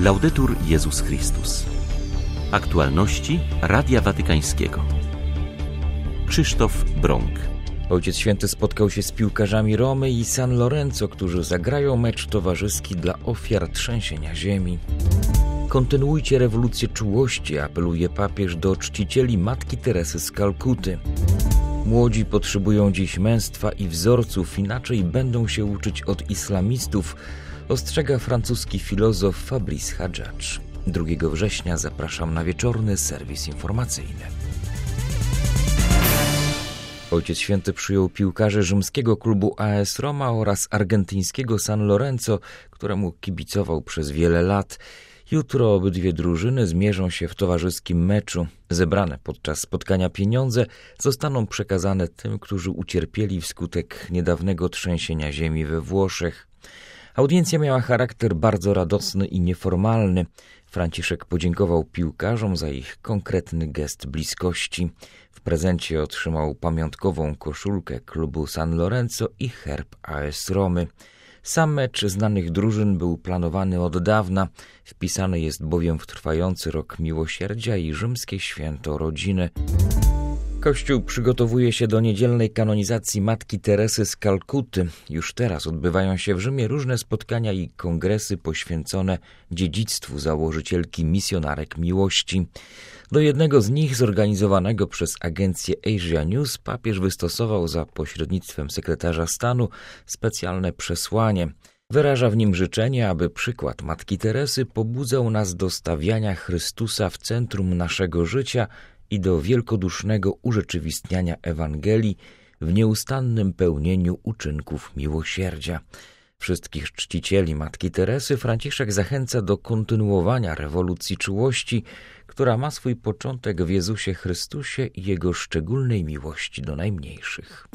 Laudetur Jezus Chrystus. Aktualności Radia Watykańskiego. Krzysztof Brąk. Ojciec Święty spotkał się z piłkarzami Romy i San Lorenzo, którzy zagrają mecz towarzyski dla ofiar trzęsienia ziemi. Kontynuujcie rewolucję czułości, apeluje papież do czcicieli Matki Teresy z Kalkuty. Młodzi potrzebują dziś męstwa i wzorców, inaczej będą się uczyć od islamistów, ostrzega francuski filozof Fabrice Hadżadż. 2 września zapraszam na wieczorny serwis informacyjny. Ojciec Święty przyjął piłkarzy rzymskiego klubu AS Roma oraz argentyńskiego San Lorenzo, któremu kibicował przez wiele lat. Jutro obydwie drużyny zmierzą się w towarzyskim meczu. Zebrane podczas spotkania pieniądze zostaną przekazane tym, którzy ucierpieli wskutek niedawnego trzęsienia ziemi we Włoszech. Audiencja miała charakter bardzo radosny i nieformalny. Franciszek podziękował piłkarzom za ich konkretny gest bliskości. W prezencie otrzymał pamiątkową koszulkę klubu San Lorenzo i herb AS Romy. Sam mecz znanych drużyn był planowany od dawna. Wpisany jest bowiem w trwający rok miłosierdzia i rzymskie święto rodziny. Kościół przygotowuje się do niedzielnej kanonizacji Matki Teresy z Kalkuty. Już teraz odbywają się w Rzymie różne spotkania i kongresy poświęcone dziedzictwu założycielki misjonarek miłości. Do jednego z nich, zorganizowanego przez agencję Asia News, papież wystosował za pośrednictwem sekretarza stanu specjalne przesłanie. Wyraża w nim życzenie, aby przykład Matki Teresy pobudzał nas do stawiania Chrystusa w centrum naszego życia i do wielkodusznego urzeczywistniania Ewangelii w nieustannym pełnieniu uczynków miłosierdzia. Wszystkich czcicieli Matki Teresy Franciszek zachęca do kontynuowania rewolucji czułości, która ma swój początek w Jezusie Chrystusie i Jego szczególnej miłości do najmniejszych.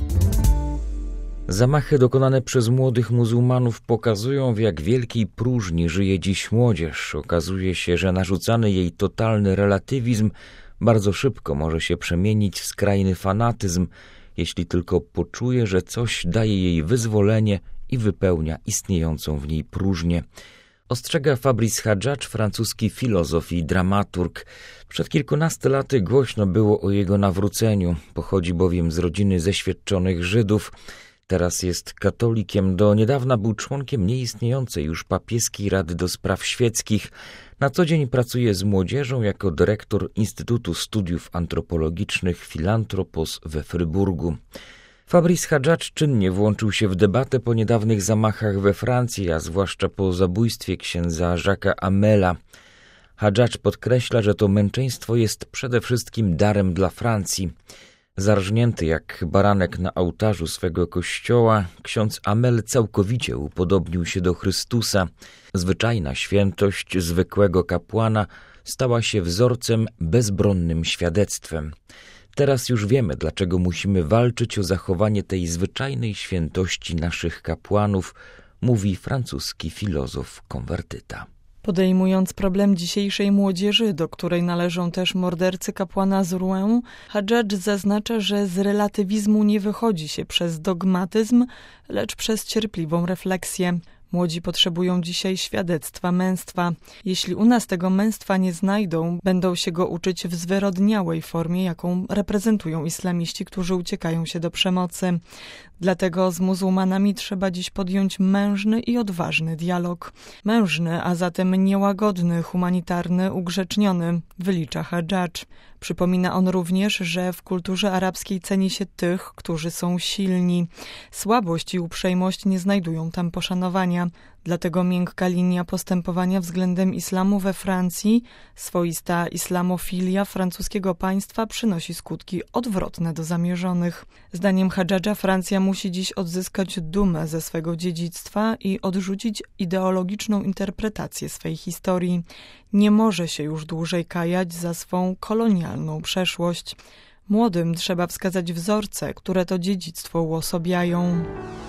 Zamachy dokonane przez młodych muzułmanów pokazują, w jak wielkiej próżni żyje dziś młodzież. Okazuje się, że narzucany jej totalny relatywizm bardzo szybko może się przemienić w skrajny fanatyzm, jeśli tylko poczuje, że coś daje jej wyzwolenie i wypełnia istniejącą w niej próżnię. Ostrzega Fabrice Hadżadż, francuski filozof i dramaturg. Przed kilkunastu laty głośno było o jego nawróceniu. Pochodzi bowiem z rodziny zeświadczonych Żydów. Teraz jest katolikiem. Do niedawna był członkiem nieistniejącej już papieskiej Rady do Spraw Świeckich. Na co dzień pracuje z młodzieżą jako dyrektor Instytutu Studiów Antropologicznych Filantropos we Fryburgu. Fabrice Hadżadż czynnie włączył się w debatę po niedawnych zamachach we Francji, a zwłaszcza po zabójstwie księdza Jacques'a Hamela. Hadżadż podkreśla, że to męczeństwo jest przede wszystkim darem dla Francji. Zarżnięty jak baranek na ołtarzu swego kościoła, ksiądz Hamel całkowicie upodobnił się do Chrystusa. Zwyczajna świętość zwykłego kapłana stała się wzorcem, bezbronnym świadectwem. Teraz już wiemy, dlaczego musimy walczyć o zachowanie tej zwyczajnej świętości naszych kapłanów, mówi francuski filozof konwertyta. Podejmując problem dzisiejszej młodzieży, do której należą też mordercy kapłana z Rouen, Hadżadż zaznacza, że z relatywizmu nie wychodzi się przez dogmatyzm, lecz przez cierpliwą refleksję. Młodzi potrzebują dzisiaj świadectwa męstwa. Jeśli u nas tego męstwa nie znajdą, będą się go uczyć w zwyrodniałej formie, jaką reprezentują islamiści, którzy uciekają się do przemocy. Dlatego z muzułmanami trzeba dziś podjąć mężny i odważny dialog. Mężny, a zatem niełagodny, humanitarny, ugrzeczniony, wylicza Hadżadż. Przypomina on również, że w kulturze arabskiej ceni się tych, którzy są silni. Słabość i uprzejmość nie znajdują tam poszanowania. Dlatego miękka linia postępowania względem islamu we Francji, swoista islamofilia francuskiego państwa przynosi skutki odwrotne do zamierzonych. Zdaniem Hadżadża Francja musi dziś odzyskać dumę ze swego dziedzictwa i odrzucić ideologiczną interpretację swej historii. Nie może się już dłużej kajać za swą kolonialną przeszłość. Młodym trzeba wskazać wzorce, które to dziedzictwo uosabiają.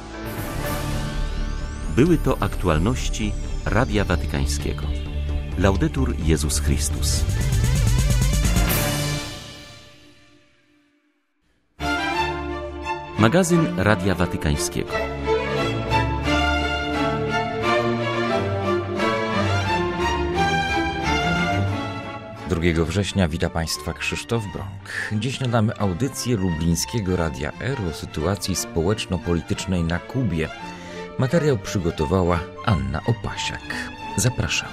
Były to aktualności Radia Watykańskiego. Laudetur Jezus Chrystus. Magazyn Radia Watykańskiego. 2 września wita Państwa Krzysztof Brąk. Dziś nadamy audycję lublińskiego Radia R o sytuacji społeczno-politycznej na Kubie. Materiał przygotowała Anna Opasiak. Zapraszamy.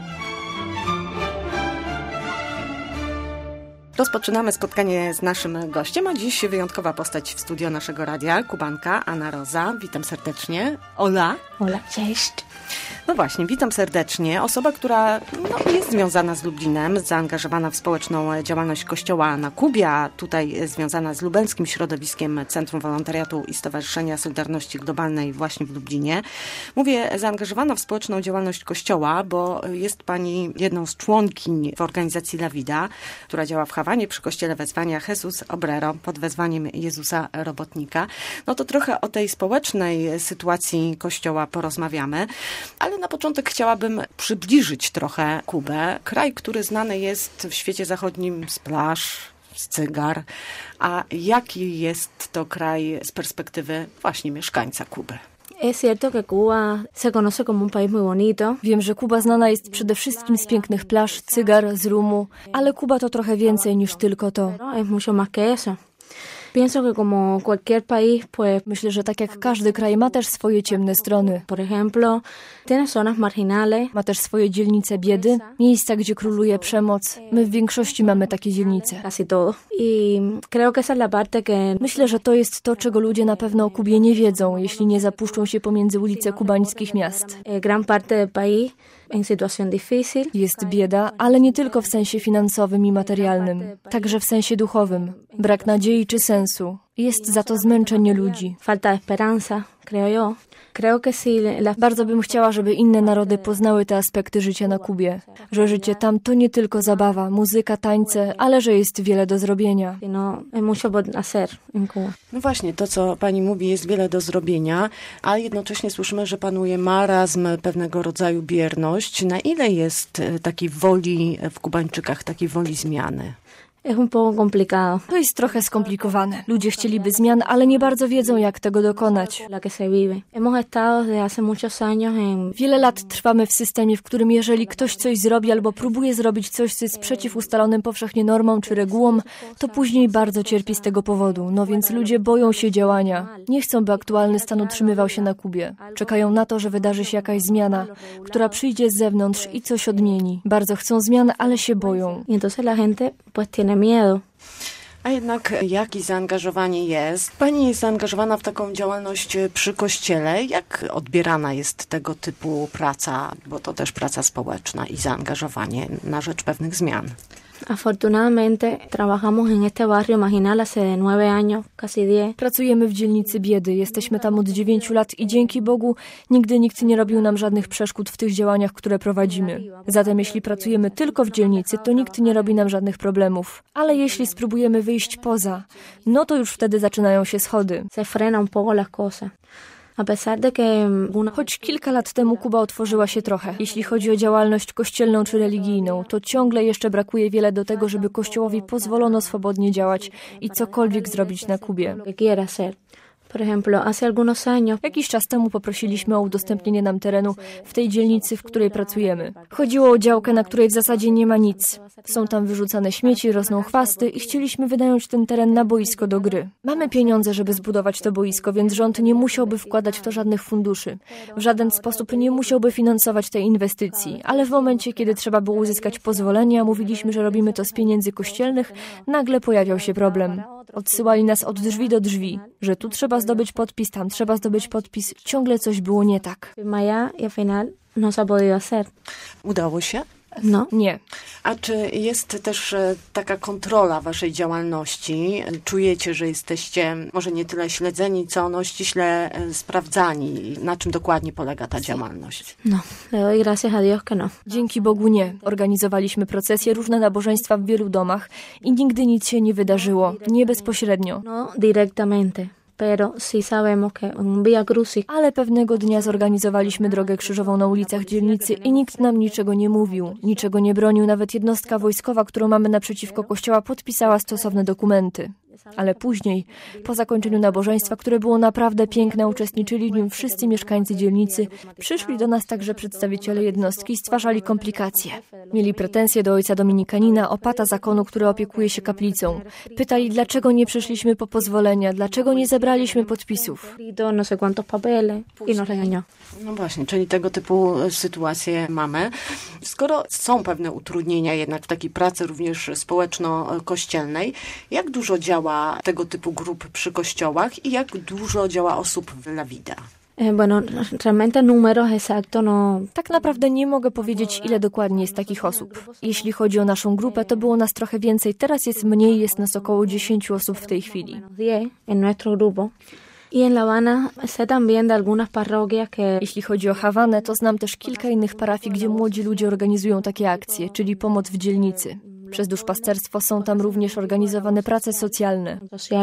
Rozpoczynamy spotkanie z naszym gościem, a dziś wyjątkowa postać w studio naszego radia, Kubanka Anna Roza. Witam serdecznie. Ola. Ola, cześć. No właśnie, witam serdecznie. Osoba, która jest związana z Lublinem, zaangażowana w społeczną działalność Kościoła na Kubie, a tutaj związana z lubelskim środowiskiem Centrum Wolontariatu i Stowarzyszenia Solidarności Globalnej właśnie w Lublinie. Mówię zaangażowana w społeczną działalność Kościoła, bo jest pani jedną z członkiń w organizacji La Vida, która działa w Hawanie przy kościele wezwania Jesus Obrero pod wezwaniem Jezusa Robotnika. No to trochę o tej społecznej sytuacji Kościoła porozmawiamy, ale na początek chciałabym przybliżyć trochę Kubę. Kraj, który znany jest w świecie zachodnim z plaż, z cygar. A jaki jest to kraj z perspektywy właśnie mieszkańca Kuby? Es cierto que Cuba se conoce como un país muy bonito. Wiem, że Kuba znana jest przede wszystkim z pięknych plaż, cygar, z rumu, ale Kuba to trochę więcej niż tylko to. Es mucho más que eso. Pienso que como cualquier país, pues, Myślę, że tak jak każdy kraj ma też swoje ciemne strony. por ejemplo, tiene zonas marginales. Ma też swoje dzielnice biedy, miejsca, gdzie króluje przemoc. My w większości mamy takie dzielnice. Casi todo. Y creo que esa es la parte que Myślę, że to jest to, czego ludzie na pewno o Kubie nie wiedzą, jeśli nie zapuszczą się pomiędzy ulice kubańskich miast. gran parte del país en situación difícil. Jest bieda, ale nie tylko w sensie finansowym i materialnym, także w sensie duchowym. Brak nadziei czy sensu. Jest za to zmęczenie ludzi. Falta de esperanza, creo yo. Creo que si Bardzo bym chciała, żeby inne narody poznały te aspekty życia na Kubie. Że życie tam to nie tylko zabawa, muzyka, tańce, ale że jest wiele do zrobienia. no hay mucho por hacer en Cuba. No właśnie, to co pani mówi, jest wiele do zrobienia, a jednocześnie słyszymy, że panuje marazm, pewnego rodzaju bierność. Na ile jest takiej woli w Kubańczykach, takiej woli zmiany? Es un poco complicado. To jest trochę skomplikowane. Ludzie chcieliby zmian, ale nie bardzo wiedzą, jak tego dokonać. La que se vive. Hemos estado desde hace muchos años en Wiele lat trwamy w systemie, w którym jeżeli ktoś coś zrobi albo próbuje zrobić coś, co jest przeciw ustalonym powszechnie normom czy regułom, to później bardzo cierpi z tego powodu. No więc ludzie boją się działania. Nie chcą, by aktualny stan utrzymywał się na Kubie. Czekają na to, że wydarzy się jakaś zmiana, która przyjdzie z zewnątrz i coś odmieni. Bardzo chcą zmian, ale się boją. y entonces la gente pues tiene miedo. A jednak jakie zaangażowanie jest? Pani jest zaangażowana w taką działalność przy kościele. Jak odbierana jest tego typu praca, bo to też praca społeczna i zaangażowanie na rzecz pewnych zmian? Afortunadamente trabajamos en este barrio marginal hace 9 años, casi 10. Pracujemy w dzielnicy biedy. Jesteśmy tam od 9 lat i dzięki Bogu nigdy nikt nie robił nam żadnych przeszkód w tych działaniach, które prowadzimy. Zatem jeśli pracujemy tylko w dzielnicy, to nikt nie robi nam żadnych problemów. Ale jeśli spróbujemy wyjść poza, no to już wtedy zaczynają się schody. Se frena un poco las cosas. A pesar de que Choć kilka lat temu Kuba otworzyła się trochę. Jeśli chodzi o działalność kościelną czy religijną, to ciągle jeszcze brakuje wiele do tego, żeby Kościołowi pozwolono swobodnie działać i cokolwiek zrobić na Kubie. que quiera hacer. Por ejemplo, hace algunos años Jakiś czas temu poprosiliśmy o udostępnienie nam terenu w tej dzielnicy, w której pracujemy. Chodziło o działkę, na której w zasadzie nie ma nic. Są tam wyrzucane śmieci, rosną chwasty i chcieliśmy wynająć ten teren na boisko do gry. Mamy pieniądze, żeby zbudować to boisko, więc rząd nie musiałby wkładać w to żadnych funduszy. W żaden sposób nie musiałby finansować tej inwestycji, ale w momencie, kiedy trzeba było uzyskać pozwolenie, a mówiliśmy, że robimy to z pieniędzy kościelnych, nagle pojawiał się problem. Odsyłali nas od drzwi do drzwi, że tu trzeba zdobyć podpis, tam trzeba zdobyć podpis. Ciągle coś było nie tak. firma allá y al final no se ha podido hacer. Udało się? No. Nie. A czy jest też taka kontrola waszej działalności? Czujecie, że jesteście może nie tyle śledzeni, co ściśle sprawdzani? Na czym dokładnie polega ta działalność? No, le doy gracias a Dios que no. Dzięki Bogu nie. Organizowaliśmy procesje, różne nabożeństwa w wielu domach i nigdy nic się nie wydarzyło. Nie bezpośrednio. No directamente. Pero sí sabemos que en un Vía Crucis Ale pewnego dnia zorganizowaliśmy drogę krzyżową na ulicach dzielnicy i nikt nam niczego nie mówił, niczego nie bronił. Nawet jednostka wojskowa, którą mamy naprzeciwko kościoła, podpisała stosowne dokumenty. Ale później, po zakończeniu nabożeństwa, które było naprawdę piękne, uczestniczyli w nim wszyscy mieszkańcy dzielnicy, przyszli do nas także przedstawiciele jednostki i stwarzali komplikacje. Mieli pretensje do ojca dominikanina, opata zakonu, który opiekuje się kaplicą. Pytali, dlaczego nie przyszliśmy po pozwolenia, dlaczego nie zebraliśmy podpisów. No właśnie, czyli tego typu sytuacje mamy. Skoro są pewne utrudnienia jednak w takiej pracy również społeczno-kościelnej, jak dużo działa tego typu grup przy kościołach i jak dużo działa osób w La Vida? Tak naprawdę nie mogę powiedzieć, ile dokładnie jest takich osób. Jeśli chodzi o naszą grupę, to było nas trochę więcej. Teraz jest mniej, jest nas około 10 osób w tej chwili. Jeśli chodzi o Hawanę, to znam też kilka innych parafii, gdzie młodzi ludzie organizują takie akcje, czyli pomoc w dzielnicy. Przez duszpasterstwo są tam również organizowane prace socjalne.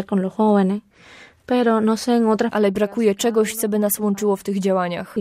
Ale brakuje czegoś, co by nas łączyło w tych działaniach.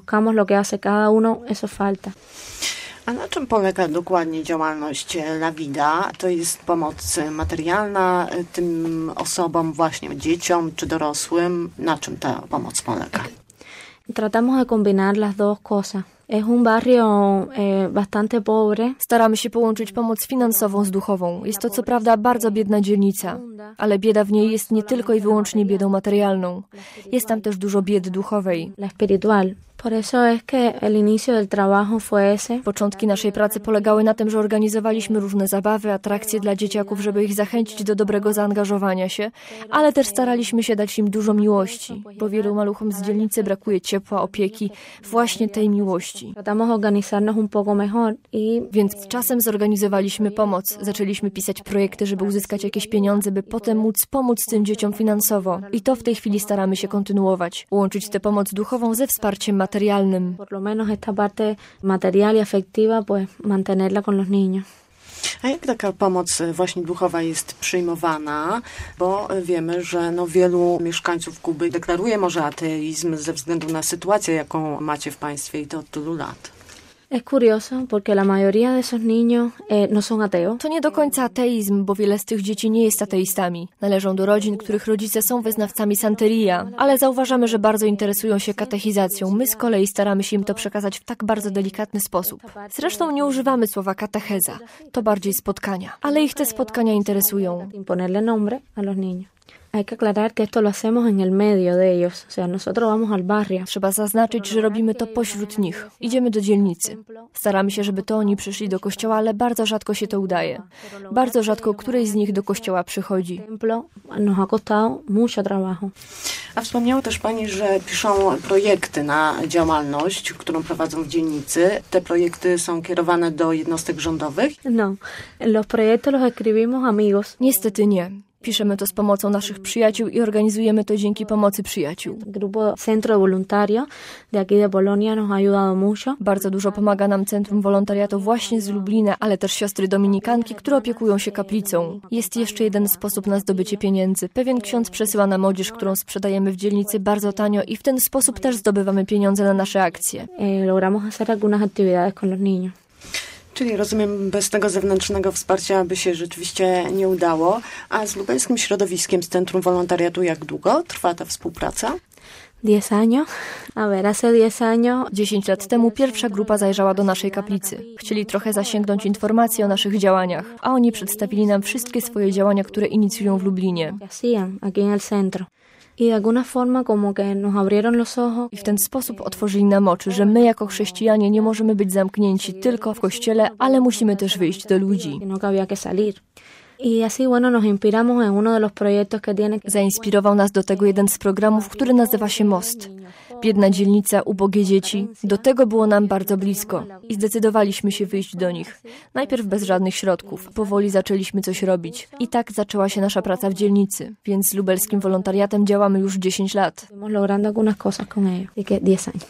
A na czym polega dokładnie działalność La Vida? To jest pomoc materialna tym osobom, właśnie dzieciom czy dorosłym? Na czym ta pomoc polega? Tratamos de combinar las dos cosas. Es un barrio bastante pobre. Staramy się połączyć pomoc finansową z duchową. Jest to co prawda bardzo biedna dzielnica, ale bieda w niej jest nie tylko i wyłącznie biedą materialną. Jest tam też dużo biedy duchowej. La espiritual. Por eso es que el inicio del trabajo fue ese. Początki naszej pracy polegały na tym, że organizowaliśmy różne zabawy, atrakcje dla dzieciaków, żeby ich zachęcić do dobrego zaangażowania się, ale też staraliśmy się dać im dużo miłości, bo wielu maluchom z dzielnicy brakuje ciepła, opieki, właśnie tej miłości. Tratamos de organizarnos un poco mejor y Więc czasem zorganizowaliśmy pomoc, zaczęliśmy pisać projekty, żeby uzyskać jakieś pieniądze, by potem móc pomóc tym dzieciom finansowo. I to w tej chwili staramy się kontynuować, łączyć tę pomoc duchową ze wsparciem materialnym. por lo menos esta parte material y afectiva, pues mantenerla con los niños. A jak taka pomoc właśnie duchowa jest przyjmowana? Bo wiemy, że wielu mieszkańców Kuby deklaruje może ateizm ze względu na sytuację, jaką macie w państwie i to od tylu lat. Es curioso porque la mayoría de esos niños no son ateos. To nie do końca ateizm, bo wiele z tych dzieci nie jest ateistami. Należą do rodzin, których rodzice są wyznawcami Santeria, ale zauważamy, że bardzo interesują się katechizacją. My z kolei staramy się im to przekazać w tak bardzo delikatny sposób. Zresztą nie używamy słowa katecheza, to bardziej spotkania, ale ich te spotkania interesują. Imponerle nombre a los niños. Hay que aclarar que esto lo hacemos en el medio de ellos. O sea, nosotros vamos al barrio. Trzeba zaznaczyć, że robimy to pośród nich. Idziemy do dzielnicy. Staramy się, żeby to oni przyszli do kościoła, ale bardzo rzadko się to udaje. Bardzo rzadko któryś z nich do kościoła przychodzi. Nos ha costado mucho trabajo. A wspomniała też Pani, że piszą projekty na działalność, którą prowadzą w dzielnicy. Te projekty są kierowane do jednostek rządowych? No, los proyectos los escribimos amigos. Niestety nie. Piszemy to z pomocą naszych przyjaciół i organizujemy to dzięki pomocy przyjaciół. Grupo Centro de Voluntario de aquí de Polonia nos ha ayudado mucho. Bardzo dużo pomaga nam Centrum Wolontariatu właśnie z Lublina, ale też siostry dominikanki, które opiekują się kaplicą. Jest jeszcze jeden sposób na zdobycie pieniędzy. Pewien ksiądz przesyła nam odzież, którą sprzedajemy w dzielnicy bardzo tanio i w ten sposób też zdobywamy pieniądze na nasze akcje. Logramos hacer algunas actividades con los niños. Czyli rozumiem, bez tego zewnętrznego wsparcia by się rzeczywiście nie udało. A z lubelskim środowiskiem, z Centrum Wolontariatu, jak długo trwa ta współpraca? 10 años. A ver, hace 10 años. 10 lat temu pierwsza grupa zajrzała do naszej kaplicy. Chcieli trochę zasięgnąć informacji o naszych działaniach, a oni przedstawili nam wszystkie swoje działania, które inicjują w Lublinie. Hacían aquí en el centro. Y de alguna forma como que nos abrieron los ojos. I w ten sposób otworzyli nam oczy, że my jako chrześcijanie nie możemy być zamknięci tylko w kościele, ale musimy też wyjść do ludzi. No había que salir. Y así, bueno, nos inspiramos en uno de los proyectos que tiene. Zainspirował nas do tego jeden z programów, który nazywa się Most. Biedna dzielnica, ubogie dzieci. Do tego było nam bardzo blisko i zdecydowaliśmy się wyjść do nich. Najpierw bez żadnych środków. Powoli zaczęliśmy coś robić. I tak zaczęła się nasza praca w dzielnicy. Więc z lubelskim wolontariatem działamy już 10 lat. Estamos logrando algunas cosas con ellos. Así que 10 años.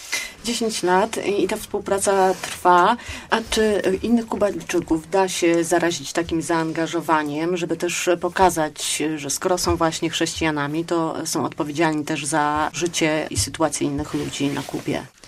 10 lat i ta współpraca trwa. A czy innych Kubańczyków da się zarazić takim zaangażowaniem, żeby też pokazać, że skoro są właśnie chrześcijanami, to są odpowiedzialni też za życie i sytuację innych ludzi na Kubie?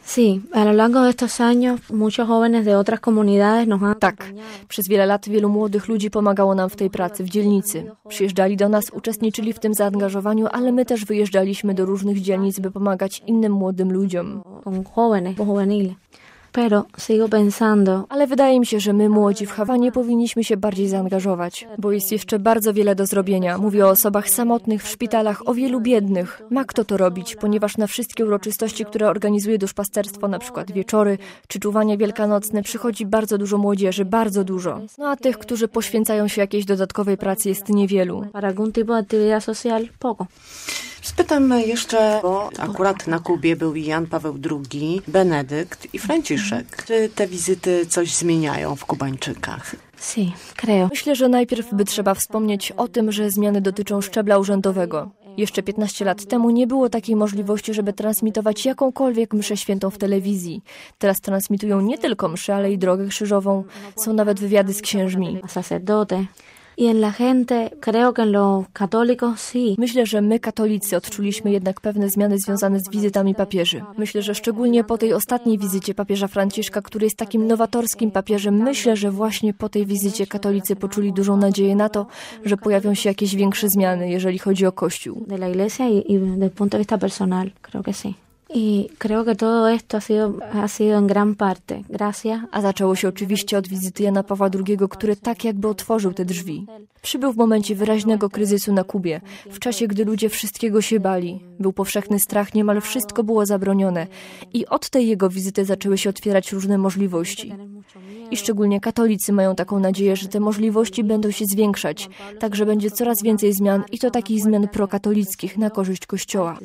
Sí, a lo largo de estos años muchos jóvenes de otras comunidades nos han... Tak, przez wiele lat wielu młodych ludzi pomagało nam w tej pracy w dzielnicy. Przyjeżdżali do nas, uczestniczyli w tym zaangażowaniu, ale my też wyjeżdżaliśmy do różnych dzielnic, by pomagać innym młodym ludziom. Con jóvenes, juveniles. Pero sigo pensando... Ale wydaje mi się, że my, młodzi w Hawanie, powinniśmy się bardziej zaangażować, bo jest jeszcze bardzo wiele do zrobienia. Mówię o osobach samotnych w szpitalach, o wielu biednych. Ma kto to robić, ponieważ na wszystkie uroczystości, które organizuje duszpasterstwo, na przykład wieczory czy czuwanie wielkanocne, przychodzi bardzo dużo młodzieży, bardzo dużo. No a tych, którzy poświęcają się jakiejś dodatkowej pracy, jest niewielu. Para algún tipo de actividad social, poco. Spytam jeszcze, bo akurat na Kubie był i Jan Paweł II, Benedykt i Franciszek. Czy te wizyty coś zmieniają w Kubańczykach? Sí, creo. Myślę, że najpierw by trzeba wspomnieć o tym, że zmiany dotyczą szczebla urzędowego. Jeszcze 15 lat temu nie było takiej możliwości, żeby transmitować jakąkolwiek mszę świętą w telewizji. Teraz transmitują nie tylko mszę, ale i drogę krzyżową. Są nawet wywiady z księżmi. Sacerdote. Y en la gente, creo que en los católicos sí. Myślę, że my, katolicy, odczuliśmy jednak pewne zmiany związane z wizytami papieży. Myślę, że szczególnie po tej ostatniej wizycie papieża Franciszka, który jest takim nowatorskim papieżem, myślę, że właśnie po tej wizycie katolicy poczuli dużą nadzieję na to, że pojawią się jakieś większe zmiany, jeżeli chodzi o Kościół. De la iglesia y del punto de vista personal, creo que sí. Y creo que todo esto ha sido en gran parte gracias. A zaczęło się oczywiście od wizyty Jana Pawła II, który tak jakby otworzył te drzwi. Przybył w momencie wyraźnego kryzysu na Kubie, w czasie, gdy ludzie wszystkiego się bali. Był powszechny strach, niemal wszystko było zabronione. I od tej jego wizyty zaczęły się otwierać różne możliwości. I szczególnie katolicy mają taką nadzieję, że te możliwości będą się zwiększać, tak że będzie coraz więcej zmian i to takich zmian prokatolickich na korzyść Kościoła.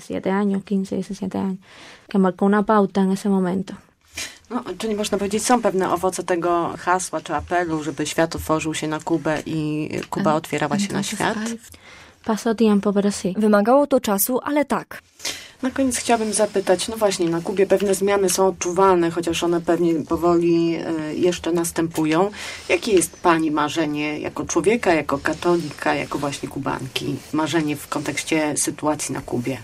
17 años, que marcó una pauta en ese momento. No, czyli można powiedzieć, są pewne owoce tego hasła czy apelu, żeby świat otworzył się na Kubę i Kuba otwierała się na świat? Pasó tiempo, pero sí. Wymagało to czasu, ale tak. Na koniec chciałabym zapytać, no właśnie, na Kubie pewne zmiany są odczuwalne, chociaż one pewnie powoli jeszcze następują. Jakie jest Pani marzenie jako człowieka, jako katolika, jako właśnie Kubanki? Marzenie w kontekście sytuacji na Kubie?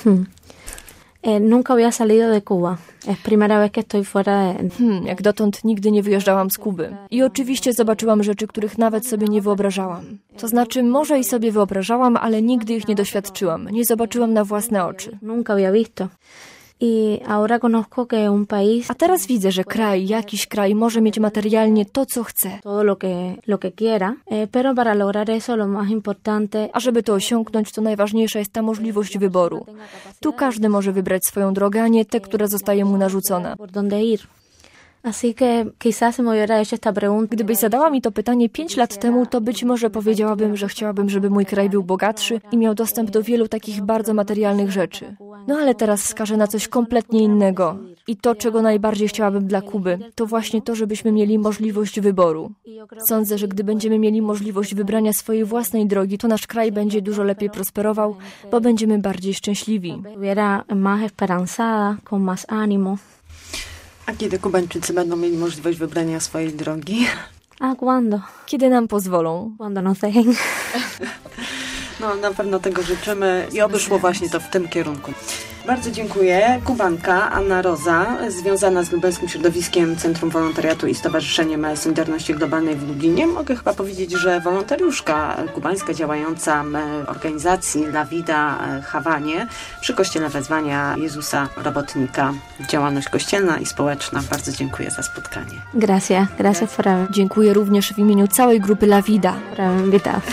Nunca había salido de Cuba. Es primera vez que estoy fuera de... Jak dotąd nigdy nie wyjeżdżałam z Kuby. I oczywiście zobaczyłam rzeczy, których nawet sobie nie wyobrażałam. To znaczy, może i sobie wyobrażałam, ale nigdy ich nie doświadczyłam. Nie zobaczyłam na własne oczy. Nunca había visto. Y ahora conozco que un país... A teraz widzę, że jakiś kraj może mieć materialnie to, co chce. Todo lo que quiera, pero para lograr eso lo más importante... A żeby to osiągnąć, to najważniejsza jest ta możliwość wyboru. Tu każdy może wybrać swoją drogę, a nie tę, która zostaje mu narzucona. Por dónde ir. Así que quizás se me hubiera hecho esta pregunta. Gdybyś zadała mi to pytanie 5 lat temu, to być może powiedziałabym, że chciałabym, żeby mój kraj był bogatszy i miał dostęp do wielu takich bardzo materialnych rzeczy. No ale teraz wskażę na coś kompletnie innego. I to, czego najbardziej chciałabym dla Kuby, to właśnie to, żebyśmy mieli możliwość wyboru. Sądzę, że gdy będziemy mieli możliwość wybrania swojej własnej drogi, to nasz kraj będzie dużo lepiej prosperował, bo będziemy bardziej szczęśliwi. Hubiera más esperanzada, con más ánimo. A kiedy Kubańczycy będą mieli możliwość wybrania swojej drogi? A cuándo? Kiedy nam pozwolą. Cuando nos dejen. No, na pewno tego życzymy i oby szło właśnie to w tym kierunku. Bardzo dziękuję. Kubanka Anna Roza, związana z lubelskim środowiskiem Centrum Wolontariatu i Stowarzyszeniem Solidarności Globalnej w Lublinie. Mogę chyba powiedzieć, że wolontariuszka kubańska działająca w organizacji La Vida Hawanie przy Kościele Wezwania Jezusa Robotnika. Działalność kościelna i społeczna. Bardzo dziękuję za spotkanie. Gracias por haber... Dziękuję również w imieniu całej grupy La Vida. por haberme invitado.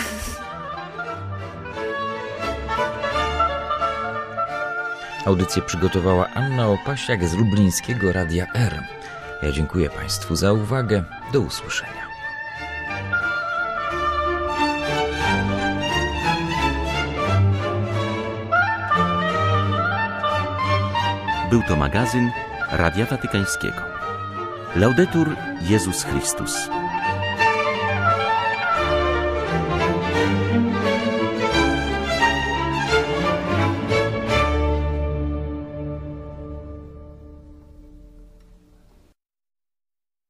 Audycję przygotowała Anna Opasiak z lublińskiego Radia R. Ja dziękuję Państwu za uwagę. Do usłyszenia. Był to magazyn Radia Watykańskiego. Laudetur Jezus Chrystus.